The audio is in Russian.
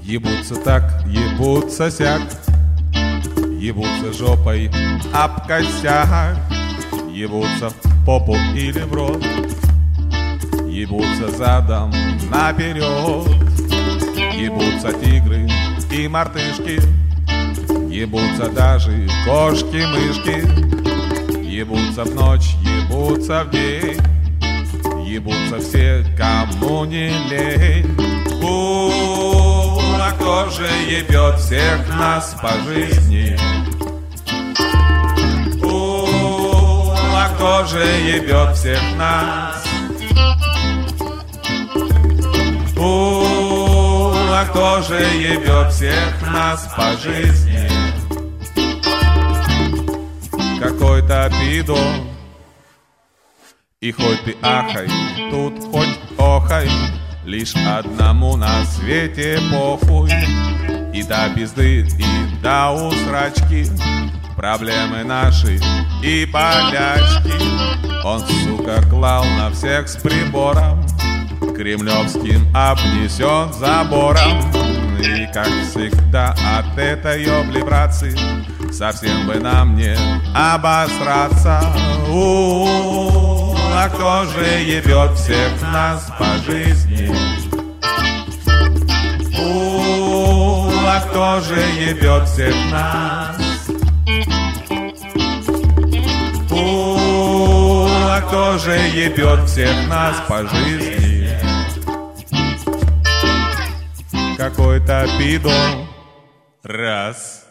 Ебутся так, ебутся сяк, ебутся жопой об косяк, ебутся в попу или в рот, ебутся задом наперед, ебутся тигры и мартышки, ебутся даже кошки-мышки, ебутся в ночь, ебутся в день, ебутся все, кому не лень. А кто же ебет всех нас по жизни? А кто же ебет всех нас? А кто же ебет всех нас по жизни? Какой-то бидон. И хоть ты ахай, тут хоть охай, лишь одному на свете похуй. И до пизды, и до усрачки, проблемы наши и болячки. Он, сука, клал на всех с прибором, кремлевским обнесен забором. И, как всегда, от этой облибрации совсем бы нам не обосраться. А кто же ебет всех нас по жизни? А кто же ебет всех нас? А кто же ебет всех нас по жизни? Какой-то бидон. Раз.